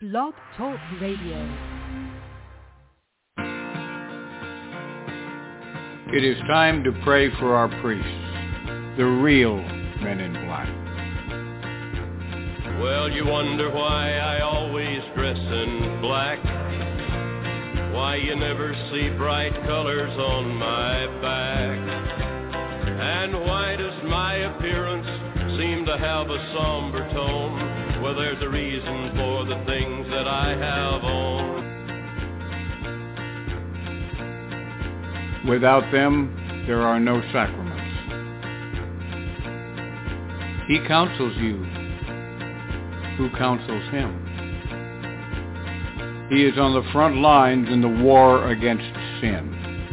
Blog Talk Radio. It is time to pray for our priests, the real men in black. Well, you wonder why I always dress in black, why you never see bright colors on my back, and why does my appearance seem to have a somber tone? Well, there's a reason for the things that I have on. Without them, there are no sacraments. He counsels you. Who counsels him? He is on the front lines in the war against sin.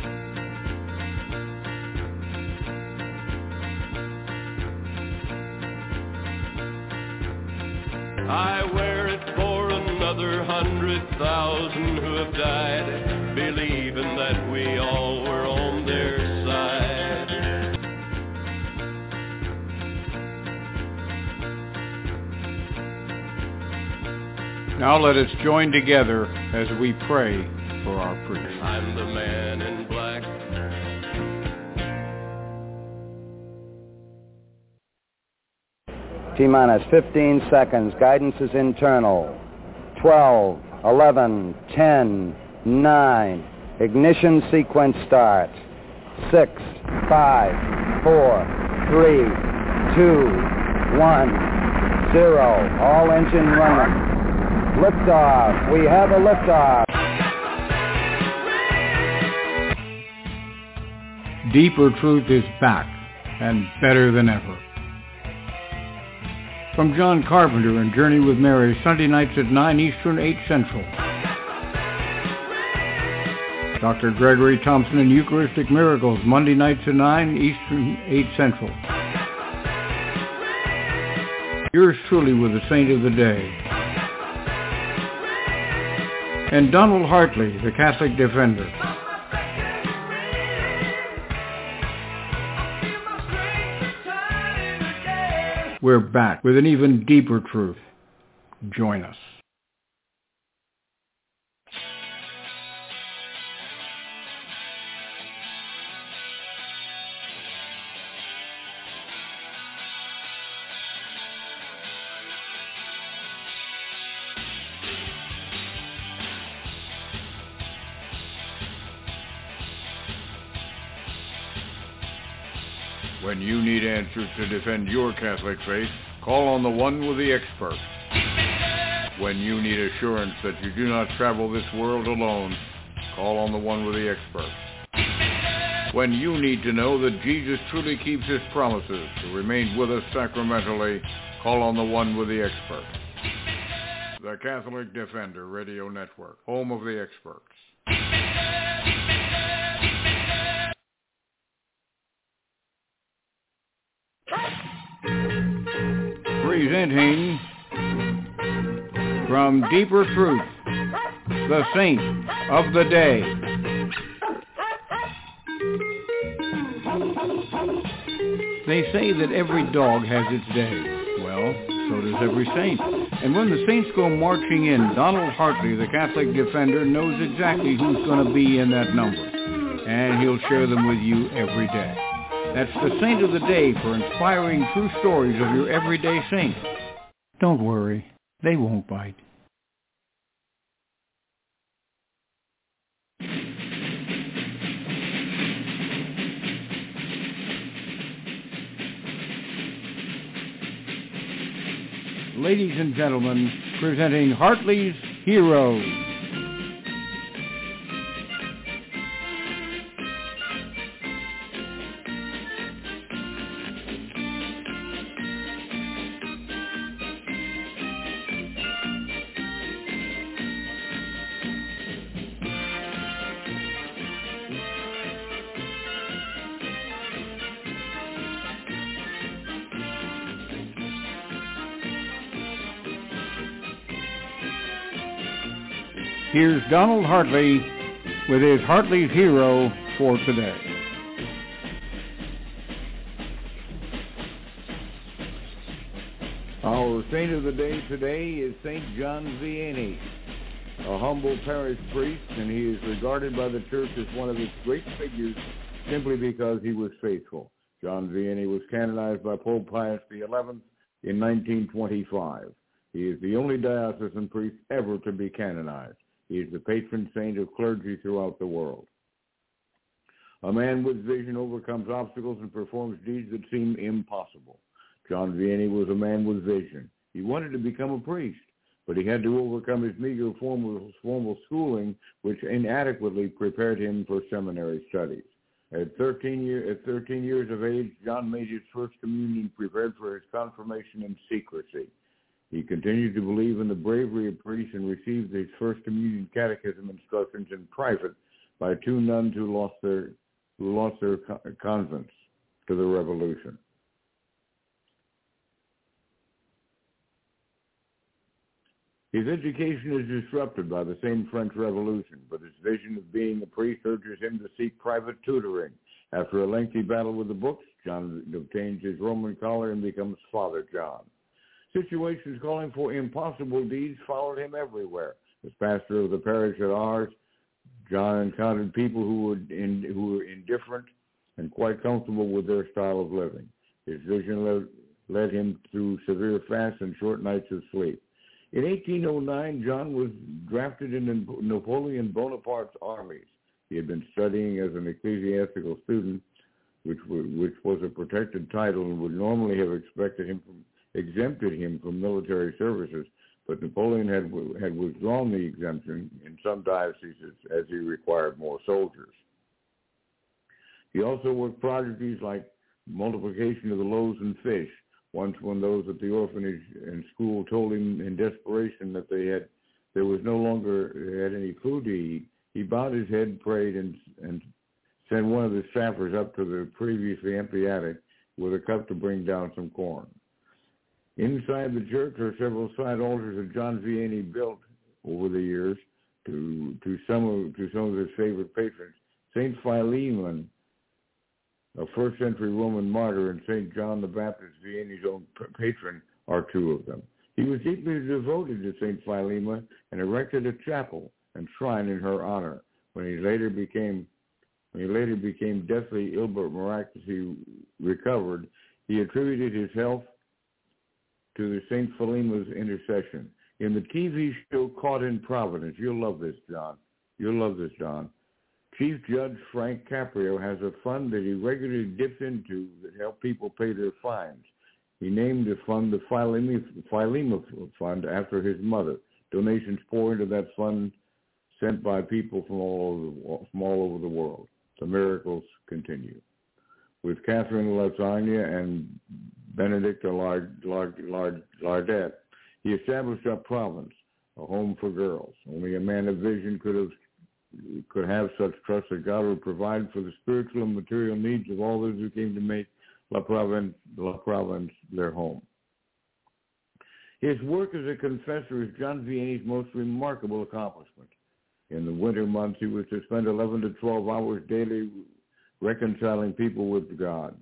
I wear it for another 100,000 who have died, believing that we all were on their side. Now let us join together as we pray for our priests. I'm the man in black. T-minus 15 seconds. Guidance is internal. 12, 11, 10, 9. Ignition sequence start. 6, 5, 4, 3, 2, 1, 0. All engine running. Liftoff. We have a liftoff. Deeper Truth is back and better than ever. From John Carpenter and Journey with Mary, Sunday nights at 9 Eastern, 8 Central. Dr. Gregory Thompson and Eucharistic Miracles, Monday nights at 9 Eastern, 8 Central. Yours truly with the Saint of the Day. And Donald Hartley, the Catholic Defender. We're back with an even deeper truth. Join us. When you need answers to defend your Catholic faith, call on the one with the expert. When you need assurance that you do not travel this world alone, call on the one with the expert. When you need to know that Jesus truly keeps his promises to remain with us sacramentally, call on the one with the expert. The Catholic Defender Radio Network, home of the experts. Presenting from Deeper Truth, the Saint of the Day. They say that every dog has its day. Well, so does every saint. And when the saints go marching in, Donald Hartley, the Catholic Defender, knows exactly who's going to be in that number. And he'll share them with you every day. That's the Saint of the Day for inspiring true stories of your everyday saint. Don't worry, they won't bite. Ladies and gentlemen, presenting Hartley's Heroes. Here's Donald Hartley with his Hartley's Hero for today. Our saint of the day today is St. John Vianney, a humble parish priest, and he is regarded by the Church as one of its great figures simply because he was faithful. John Vianney was canonized by Pope Pius XI in 1925. He is the only diocesan priest ever to be canonized. He is the patron saint of clergy throughout the world. A man with vision overcomes obstacles and performs deeds that seem impossible. John Vianney was a man with vision. He wanted to become a priest, but he had to overcome his meager formal schooling, which inadequately prepared him for seminary studies. At 13 years of age, John made his first communion, prepared for his confirmation in secrecy. He continued to believe in the bravery of priests and received his first communion catechism instructions in private by two nuns who lost their convents to the revolution. His education is disrupted by the same French Revolution, but his vision of being a priest urges him to seek private tutoring. After a lengthy battle with the books, John obtains his Roman collar and becomes Father John. Situations calling for impossible deeds followed him everywhere. As pastor of the parish at Ars, John encountered people who were indifferent and quite comfortable with their style of living. His vision led him through severe fasts and short nights of sleep. In 1809, John was drafted into Napoleon Bonaparte's armies. He had been studying as an ecclesiastical student, which was a protected title and would normally have exempted him from military services, but Napoleon had withdrawn the exemption in some dioceses as he required more soldiers. He also worked prodigies like multiplication of the loaves and fish. Once when those at the orphanage and school told him in desperation that there was no longer had any food to eat, he bowed his head, prayed, and sent one of the staffers up to the previously empty attic with a cup to bring down some corn. Inside the church are several side altars that John Vianney built over the years to some of his favorite patrons. St. Philemon, a first-century Roman martyr, and St. John the Baptist, Vianney's own patron, are two of them. He was deeply devoted to St. Philemon and erected a chapel and shrine in her honor. When he later became deathly ill but miraculously recovered, he attributed his health to the St. Philemon's intercession. In the TV show Caught in Providence, you'll love this, John. Chief Judge Frank Caprio has a fund that he regularly dips into that help people pay their fines. He named the fund the Philemon Fund after his mother. Donations pour into that fund sent by people from all over the world. The miracles continue. With Catherine Lasagna and Benedicta Lardette, he established a province, a home for girls. Only a man of vision could have such trust that God would provide for the spiritual and material needs of all those who came to make La Province their home. His work as a confessor is John Vianney's most remarkable accomplishment. In the winter months, he was to spend 11 to 12 hours daily reconciling people with God.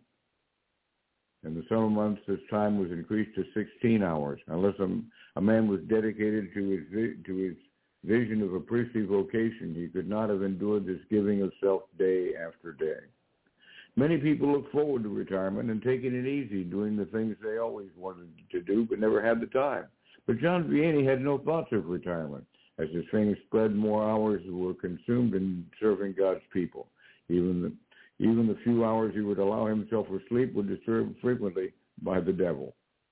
In the summer months, this time was increased to 16 hours. Unless a man was dedicated to his vision of a priestly vocation, he could not have endured this giving of self day after day. Many people look forward to retirement and taking it easy, doing the things they always wanted to do but never had the time. But John Vianney had no thoughts of retirement. As his fame spread, more hours were consumed in serving God's people. Even the few hours he would allow himself for sleep were disturbed frequently by the devil.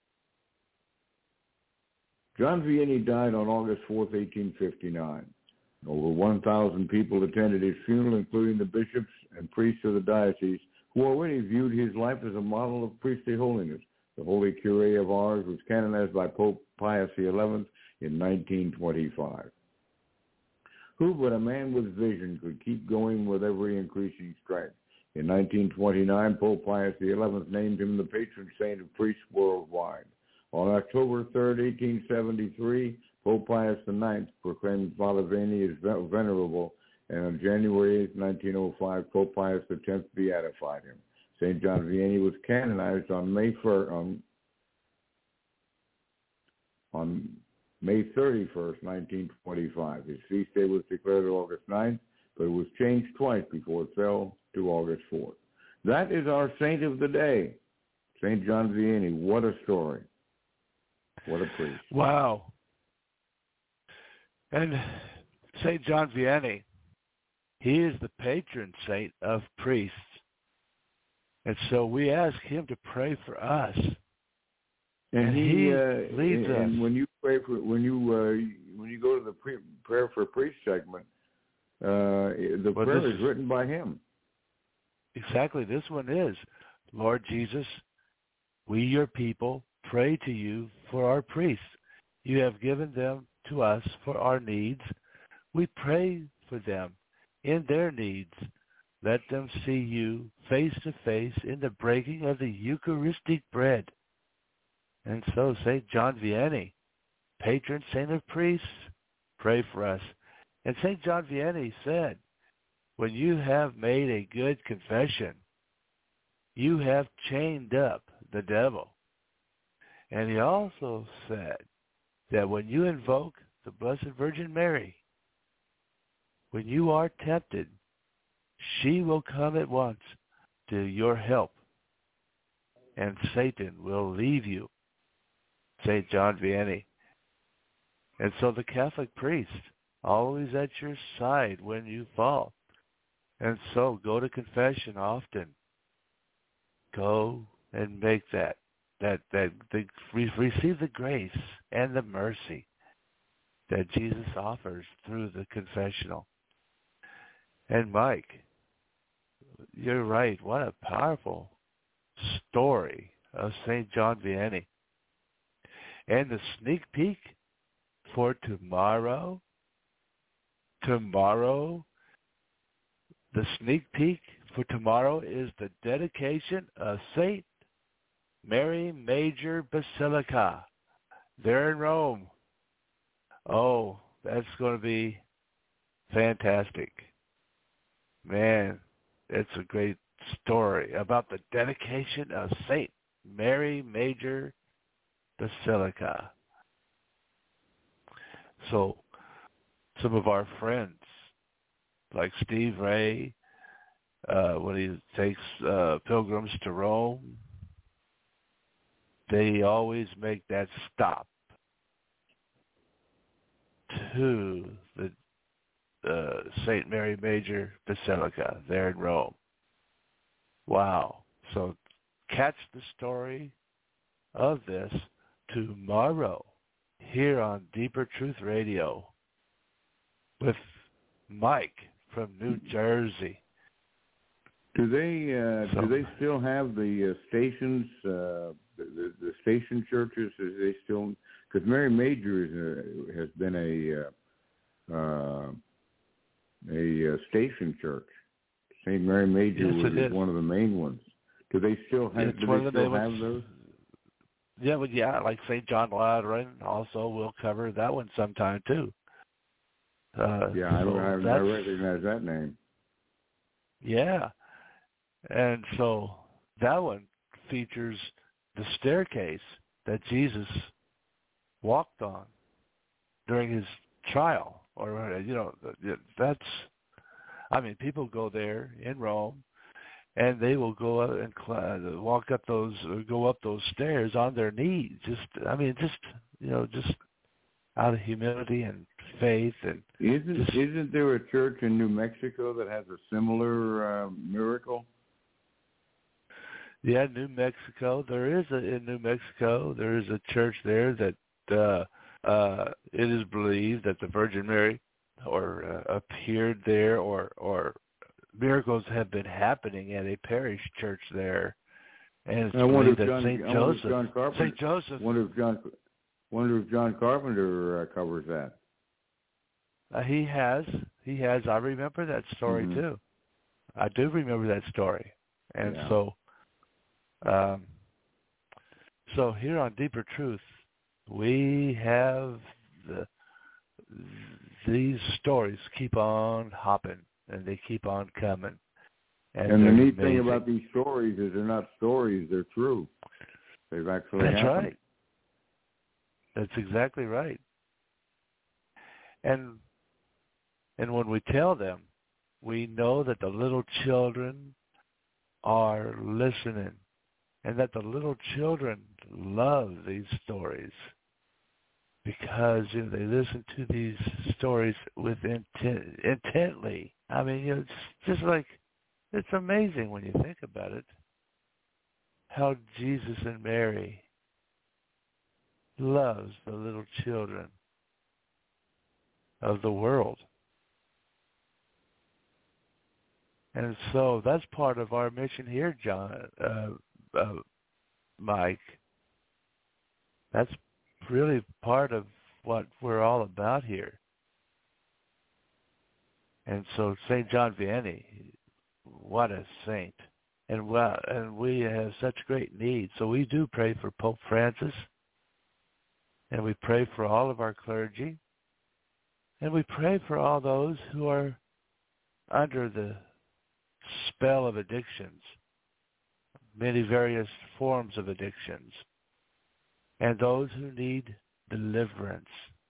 John Vianney died on August 4th, 1859. Over 1,000 people attended his funeral, including the bishops and priests of the diocese, who already viewed his life as a model of priestly holiness. The Holy Curé of Ars was canonized by Pope Pius XI in 1925. Who but a man with vision could keep going with every increasing strength? In 1929, Pope Pius XI named him the patron saint of priests worldwide. On October 3rd, 1873, Pope Pius IX proclaimed Father Vianney as venerable, and on January 8, 1905, Pope Pius X beatified him. St. John Vianney was canonized on May 1st, on May 31st, 1925. His feast day was declared August 9th, but it was changed twice before it fell to August 4th. That is our saint of the day, St. John Vianney. What a story. What a priest. Wow. And St. John Vianney, he is the patron saint of priests. And so we ask him to pray for us. And he leads us. And when you pray for, when you go to the prayer for a priest segment, the prayer is written by him. Exactly. This one is, Lord Jesus, we, your people, pray to you for our priests. You have given them to us for our needs. We pray for them in their needs. Let them see you face to face in the breaking of the Eucharistic bread. And so St. John Vianney, patron saint of priests, pray for us. And St. John Vianney said, when you have made a good confession, you have chained up the devil. And he also said that when you invoke the Blessed Virgin Mary, when you are tempted, she will come at once to your help, and Satan will leave you. St. John Vianney. And so the Catholic priest, always at your side when you fall. And so go to confession often. Go and make receive the grace and the mercy that Jesus offers through the confessional. And Mike, you're right. What a powerful story of St. John Vianney. And the sneak peek for tomorrow, the sneak peek for tomorrow is the dedication of St. Mary Major Basilica there in Rome. Oh, that's going to be fantastic. Man, it's a great story about the dedication of St. Mary Major Basilica. So some of our friends, like Steve Ray, when he takes pilgrims to Rome, they always make that stop to the St. Mary Major Basilica there in Rome. Wow. So catch the story of this tomorrow here on Deeper Truth Radio with Mike from New Jersey. Do they still have the stations, the station churches? Is they still? Because Mary Major has been a station church. St. Mary Major was one of the main ones. Do they still have? Have those? Yeah, but like St. John Lateran also will cover that one sometime too. I recognize that name. Yeah, and so that one features the staircase that Jesus walked on during his trial, or that's. I mean, people go there in Rome, and they will go up and go up those stairs on their knees. Just out of humility and faith. And isn't there a church in New Mexico that has a similar miracle? Yeah, New Mexico. In New Mexico, there is a church there that it is believed that the Virgin Mary appeared there, or miracles have been happening at a parish church there, and it's believed that St. Joseph. Wonder if John Carpenter covers that. He has. I remember that story too. I do remember that story, and so here on Deeper Truth, we have these stories keep on hopping, and they keep on coming. And the neat thing about these stories is they're not stories, they're true. They've actually happened. Right. That's exactly right. And when we tell them, we know that the little children are listening and that the little children love these stories because they listen to these stories with intently. I mean, it's just like, it's amazing when you think about it, how Jesus and Mary loves the little children of the world. And so that's part of our mission here, Mike. That's really part of what we're all about here. And so St. John Vianney, what a saint. And we have such great need. So we do pray for Pope Francis, and we pray for all of our clergy, and we pray for all those who are under the spell of addictions, many various forms of addictions, and those who need deliverance.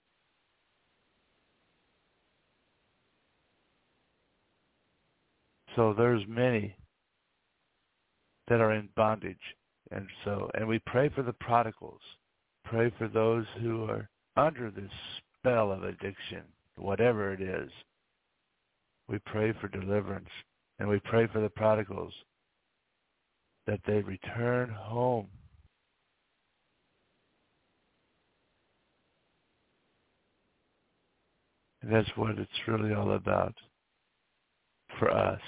So there's many that are in bondage. And we pray for the prodigals, pray for those who are under this spell of addiction, whatever it is. We pray for deliverance, and we pray for the prodigals that they return home. And that's what it's really all about for us.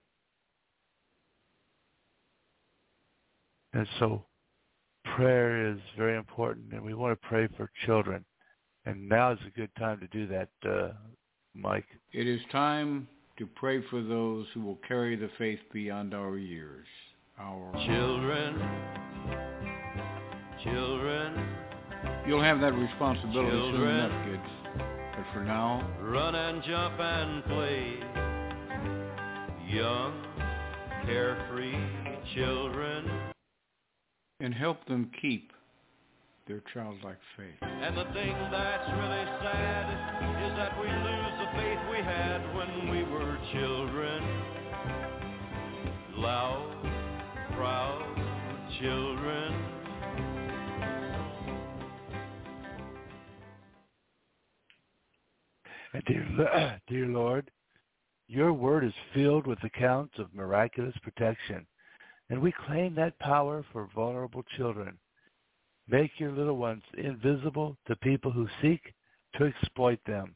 And so prayer is very important, and we want to pray for children. And now is a good time to do that, Mike. It is time to pray for those who will carry the faith beyond our years. Our children. You'll have that responsibility soon enough, kids. But for now, run and jump and play. Young, carefree children. And help them keep their childlike faith. And the thing that's really sad is that we lose the faith we had when we were children. Loud, proud children. And dear Lord, your word is filled with accounts of miraculous protection, and we claim that power for vulnerable children. Make your little ones invisible to people who seek to exploit them.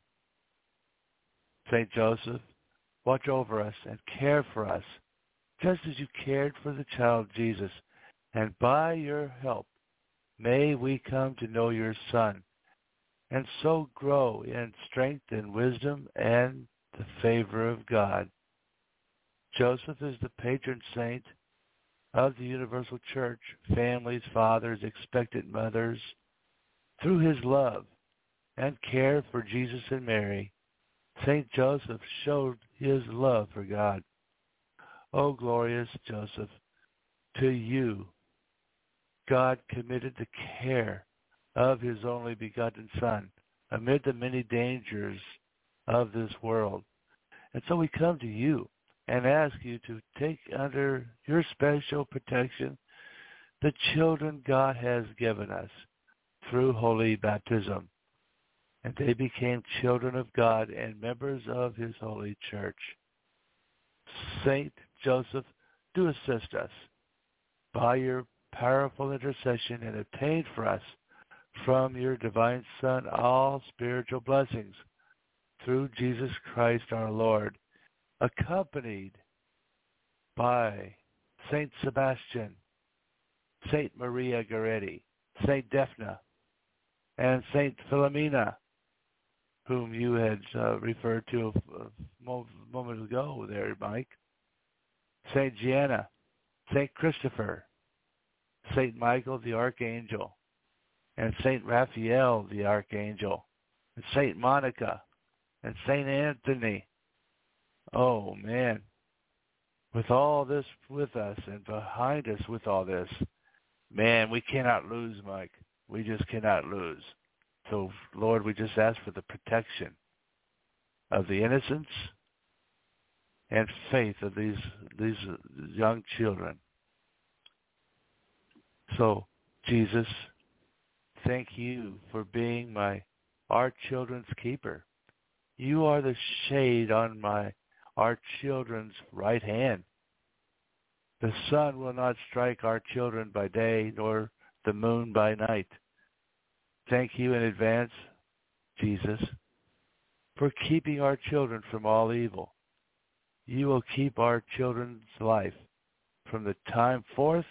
St. Joseph, watch over us and care for us, just as you cared for the child Jesus, and by your help, may we come to know your Son, and so grow in strength and wisdom and the favor of God. Joseph is the patron saint of the Universal Church, families, fathers, expectant mothers. Through his love and care for Jesus and Mary, St. Joseph showed his love for God. O glorious Joseph, to you God committed the care of his only begotten Son amid the many dangers of this world. And so we come to you and ask you to take under your special protection the children God has given us through holy baptism. And they became children of God and members of his holy church. Saint Joseph, do assist us by your powerful intercession and obtain for us from your divine Son all spiritual blessings through Jesus Christ our Lord, accompanied by Saint Sebastian, Saint Maria Goretti, Saint Daphne, and Saint Philomena, whom you had referred to a moment ago there, Mike, Saint Gianna, Saint Christopher, Saint Michael the Archangel, and Saint Raphael the Archangel, and Saint Monica, and Saint Anthony. Oh, man. With all this with us and behind us with all this, man, we cannot lose, Mike. We just cannot lose. So, Lord, we just ask for the protection of the innocence and faith of these young children. So, Jesus, thank you for being our children's keeper. You are the shade on our children's right hand. The sun will not strike our children by day, nor the moon by night. Thank you in advance, Jesus, for keeping our children from all evil. You will keep our children's life from this time forth,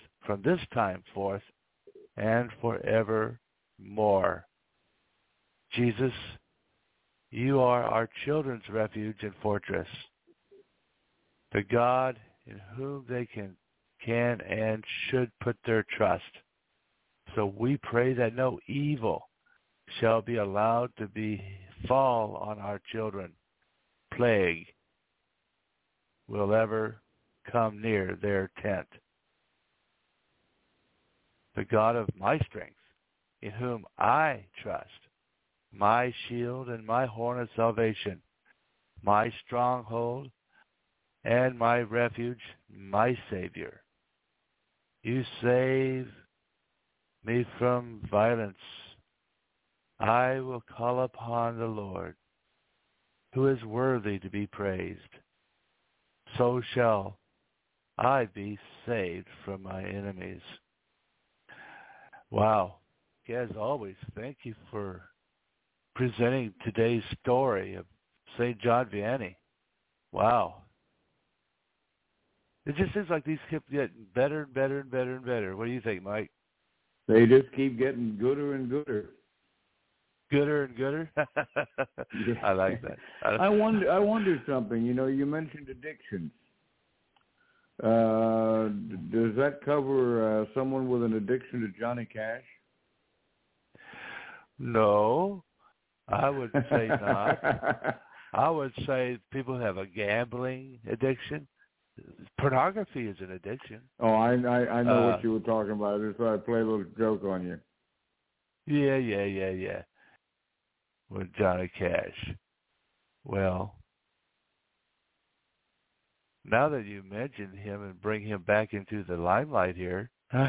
and forevermore. Jesus, you are our children's refuge and fortress, the God in whom they can and should put their trust. So we pray that no evil shall be allowed to fall on our children. Plague will ever come near their tent. The God of my strength, in whom I trust, my shield and my horn of salvation, my stronghold and my refuge, my Savior. You save me from violence. I will call upon the Lord, who is worthy to be praised. So shall I be saved from my enemies. Wow. As always, thank you for presenting today's story of St. John Vianney. Wow. It just seems like these keep getting better and better and better and better. What do you think, Mike? They just keep getting gooder and gooder. Gooder and gooder? Yeah. I like that. I wonder something. You know, you mentioned addictions. Does that cover someone with an addiction to Johnny Cash? No, I would say not. I would say people have a gambling addiction. Pornography is an addiction. Oh, I know what you were talking about. That's why I play a little joke on you. Yeah. With Johnny Cash. Well, now that you mentioned him and bring him back into the limelight here.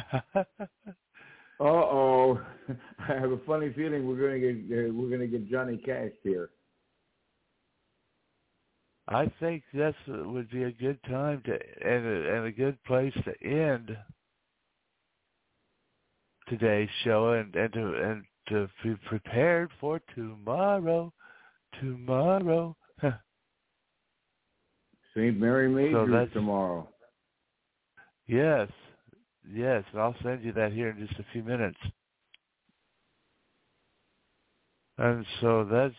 Uh-oh. I have a funny feeling we're going to get Johnny Cash here. I think that would be a good time and a good place to end today's show and to be prepared for tomorrow. St. Mary Major tomorrow. Yes, and I'll send you that here in just a few minutes. And so that's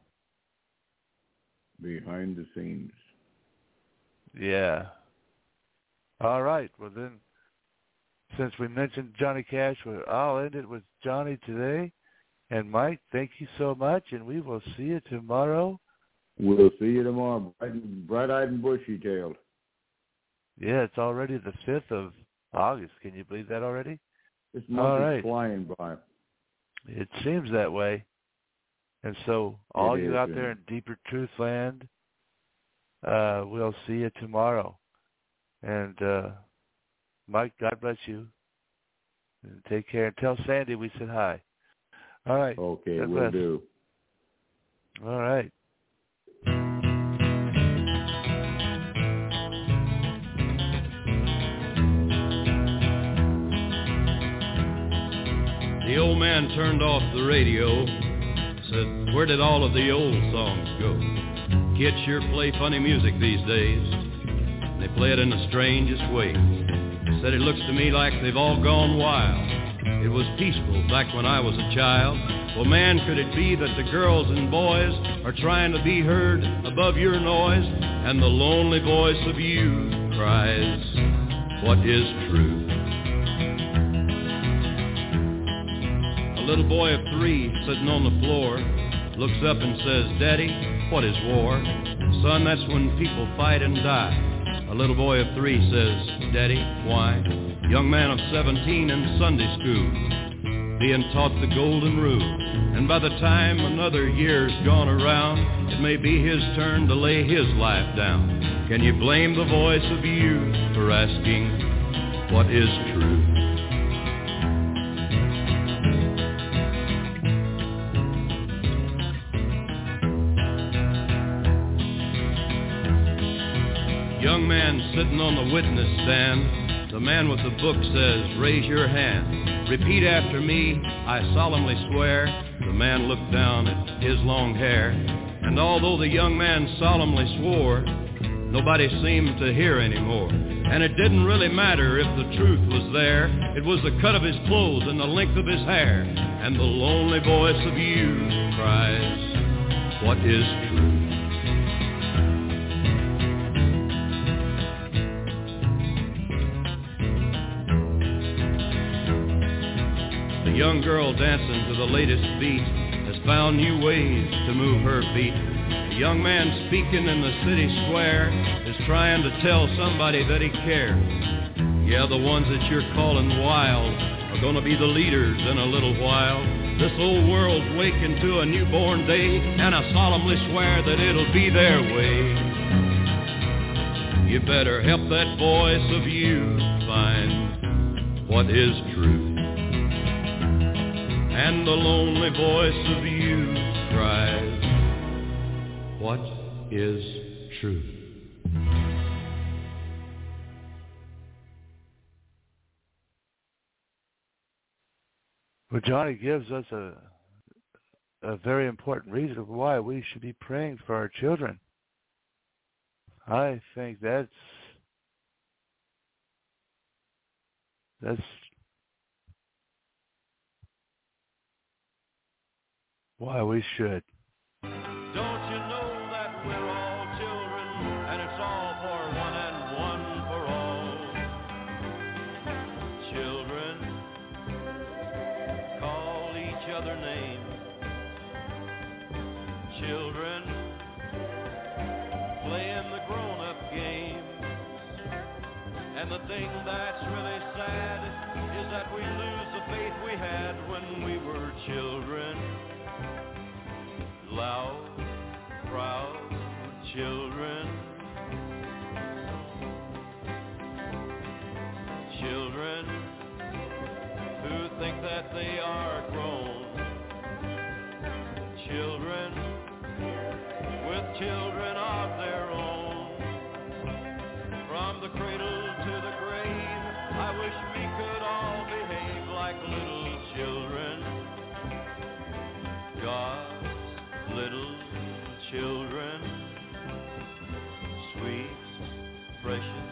behind the scenes. Yeah. All right. Well, then, since we mentioned Johnny Cash, I'll end it with Johnny today. And Mike, thank you so much, and we will see you tomorrow. We'll see you tomorrow, bright-eyed and bushy-tailed. Yeah, it's already the 5th of August. Can you believe that already? This month is flying by. It seems that way. And so all you out there in Deeper Truth Land, we'll see you tomorrow. And Mike, God bless you. And take care. And tell Sandy we said hi. All right. Okay, we'll do. All right. The old man turned off the radio, said, "Where did all of the old songs go? Kids sure play funny music these days. They play it in the strangest way. Said it looks to me like they've all gone wild. It was peaceful back when I was a child. Well, man, could it be that the girls and boys are trying to be heard above your noise? And the lonely voice of you cries, what is truth? A little boy of 3 sitting on the floor looks up and says, Daddy, what is war? Son, that's when people fight and die. A little boy of 3 says, Daddy, why? Young man of 17 in Sunday school. being taught the golden rule. And by the time another year's gone around, it may be his turn to lay his life down. Can you blame the voice of youth for asking what is true? Young man sitting on the witness stand, the man with the book says, raise your hand. Repeat after me, I solemnly swear. The man looked down at his long hair, and although the young man solemnly swore, nobody seemed to hear anymore. And it didn't really matter if the truth was there. It was the cut of his clothes and the length of his hair. And the lonely voice of youth cries, what is true? The young girl dancing to the latest beat has found new ways to move her feet. The young man speaking in the city square is trying to tell somebody that he cares. Yeah, the ones that you're calling wild are gonna be the leaders in a little while. This old world's waking to a newborn day, and I solemnly swear that it'll be their way. You better help that voice of youth find what is true. And the lonely voice of youth cries, what is true? Well, Johnny gives us a very important reason why we should be praying for our children. I think that's why we should. Don't you know that we're all children, and it's all for one and one for all? Children, call each other names. Children, playing the grown-up game. And the thing that's really sad is that we lose the faith we had when we were children. Loud, proud children. Children who think that they are grown. Children with children of their own. From the cradle to the grave, I wish we could all behave like little children. God's little children, sweet, precious